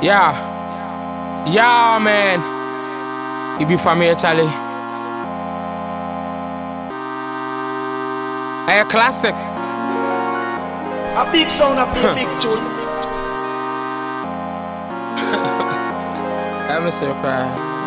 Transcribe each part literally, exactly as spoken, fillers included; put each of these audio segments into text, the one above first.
Yeah, yeah, man. You be familiar, Charlie. A classic. A big sound, a big, big tune. Let me see you cry.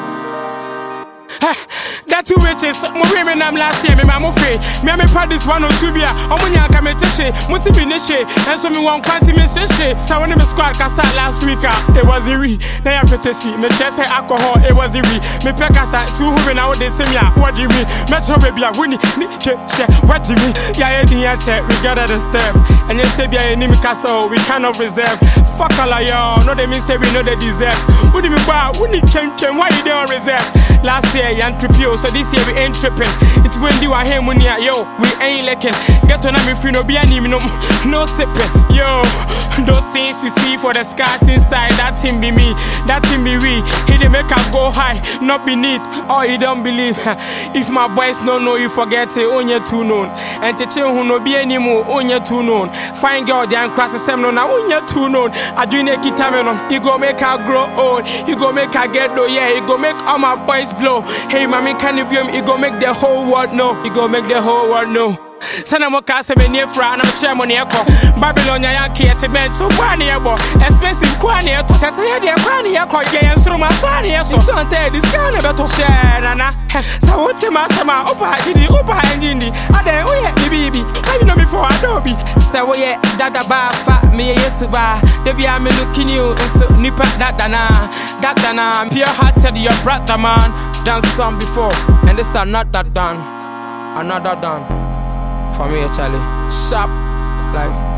That two riches, my women I'm last year, me mama free. Me me produce one or two beer. I'm on your committee, must be niche, and so me one quantity me shit. So when me squad cast last week, it was a re. Now I'm pretty see me chest alcohol, it was a re. Me pekasa two women out they say me, what do you mean? Metro baby, I win it. What do you mean? Yeah, yeah, check, we got at the step. And you say, yeah, enemy castle, we cannot reserve. Fuck all of y'all, no they mean say we know they deserve. Who do me buy? Who need change? Why you don't reserve? Last year, young tripio, so this year we ain't tripping. It's when you are here, Munia, yo, we ain't licking. Get on me free, no be any, no, no sipping. Yo, those things you see for the skies inside, that him be me, that him be we. He didn't make us go high, not beneath, or he don't believe. If my boys don't know, you forget it, on your too known. And to chill who no be anymore, on your too known. Fine girl, then cross the same now, on your too known. I do make it time, you go make her grow old, you go make her get low, yeah, you go make all my boys blow. Hey, mommy, can you be him? You go make the whole world know. You go make the whole world know. Sana mo kase be near fra na me chair mo ne ekọ Babylon ya ke te ben so kwa ne ebo expensive kwa ne to say say dey kwa ne ekọ ye instrument kwa ne so so ante this kind of to share na na sa wote ma sama opa didi opa engine ade o ye bibi how you know me for adobe say wo ye dada ba fa me ye yesuba dey bia me looking you so nipa dada na dada na pure hearted your brother man done some before and this are not that done another done. For me, Charlie, sharp life.